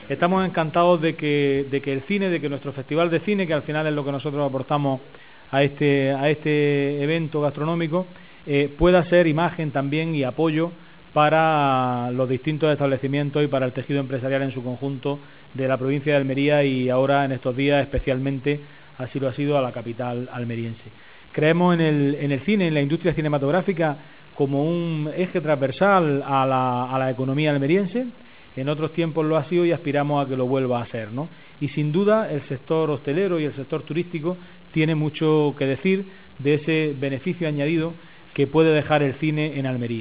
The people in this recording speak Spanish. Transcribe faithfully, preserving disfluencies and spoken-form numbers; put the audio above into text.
Estamos encantados de que, de que el cine, de que nuestro festival de cine, que al final es lo que nosotros aportamos a este, a este evento gastronómico, eh, pueda ser imagen también y apoyo para los distintos establecimientos y para el tejido empresarial en su conjunto de la provincia de Almería y ahora en estos días especialmente así lo ha sido a la capital almeriense. Creemos en el, en el cine, en la industria cinematográfica como un eje transversal a la, a la economía almeriense. En otros tiempos lo ha sido y aspiramos a que lo vuelva a ser, ¿no? Y sin duda el sector hostelero y el sector turístico tiene mucho que decir de ese beneficio añadido que puede dejar el cine en Almería.